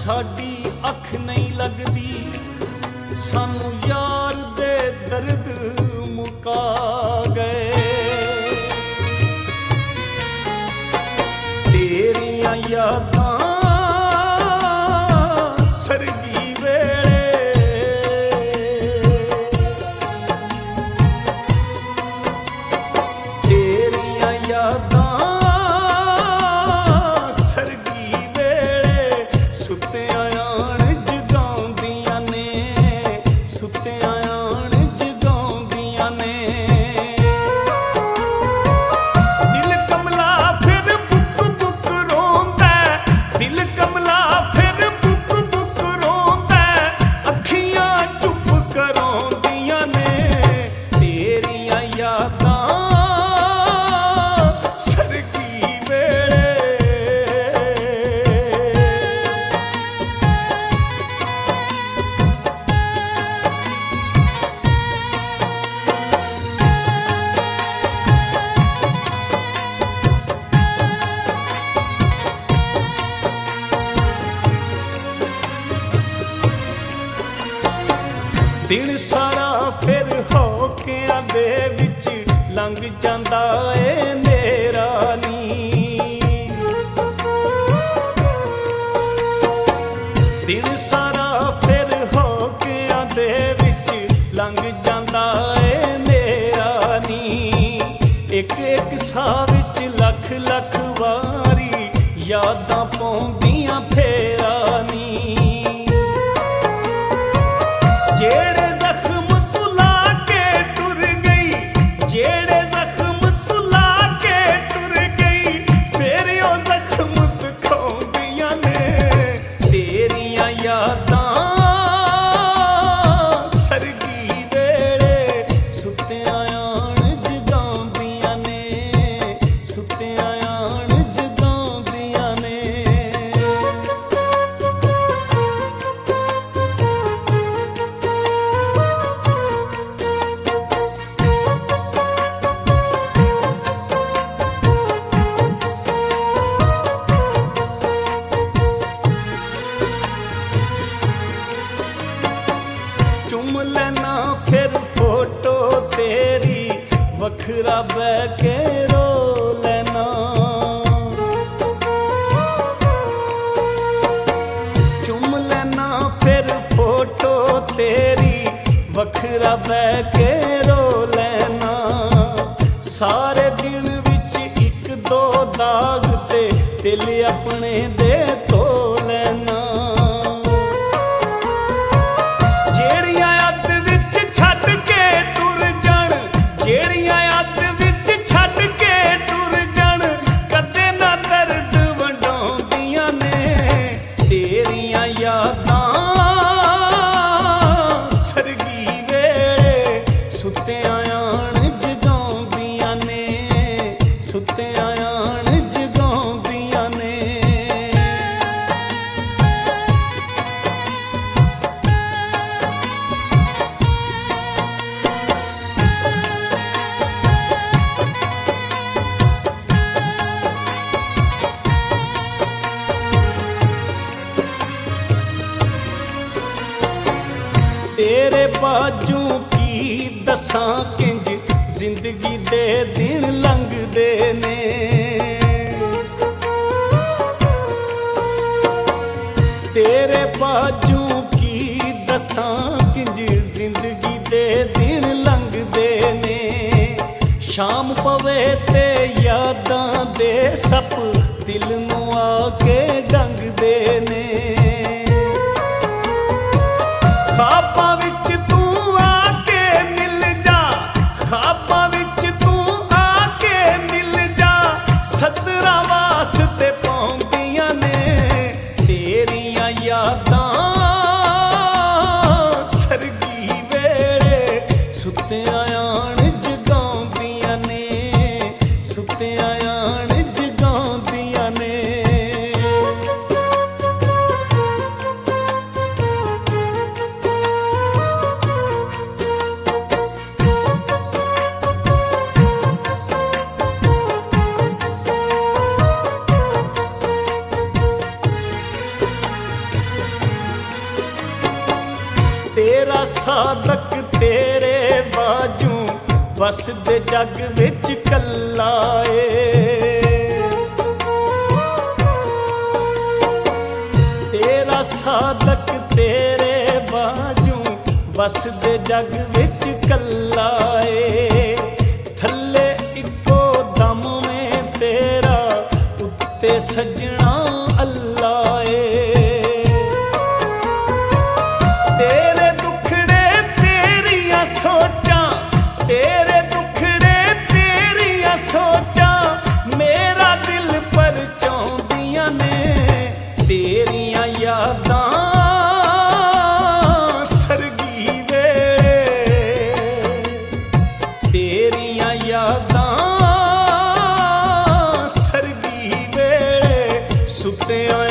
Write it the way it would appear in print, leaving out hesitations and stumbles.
साडी अख नहीं लगदी, सानू यार दे दर्द मुका गए। तेरियां यादां सरगी वेले, तेरियां यादां दिन सारा फिर होकियां दे विच लंघ जांदा ए मेरा नी। दिन सारा फिर होकियां दे विच लंघ जांदा ए मेरा नी। एक एक साह विच लख लख वारी यादां पौंदियां फेरा नी। जेड़े जख्म तू लाके टुर गई, जेड़े जख्म तू लाके टुर गई, फिर ओ जख्म दिखाउंदियां ने तेरियां यादां सरगी वेले। सुत्तियां आण जगाउंदियां ने, सुत्तियां आण जगाउंदियां ने। चुम लेना फिर फोटो तेरी, वखरा बह के रो लेना। चुम लेना फिर फोटो तेरी, वखरा बह के रो लेना। सारे दिन विच एक दो दाग ते दिल अपने दे धो लेना। सुत्तियां आण जगाउंदियां ने, सुत्तियां आण जगाउंदियां ने। तेरे बाजू की दसां किंज जिंदगी दे दिन लंघदे ने। तेरे बाजू की दसां किंज जिंदगी दे दिन लंघदे ने। शाम पवे ते यादां दे सप दिल नूं आके डंगदे ने। ख्वाबां विच तू आके मिल जा, ख्वाबां विच तू आके मिल जा, सदरां वास्ते पौंदियां ने तेरियां यादां सरगी वेले। सुत्तियां आण जगाउंदियां ने, सुत्तियां आण जगाउंदियां ने। साधक तेरे बाजू वसदे जग विच कल्ला ए। तेरा साधक तेरे बाजू वसदे जग विच कल्ला ए। थल्ले इको दम में तेरा उत्ते सजना अल्लाह ए। तेरे दुखड़े तेरिया सोचा, तेरे दुखड़े तेरिया सोचा मेरा दिल पर चाहदियां ने। तेरिया यादां सरगी वे, तेरिया यादां सरगी वे सुत्ते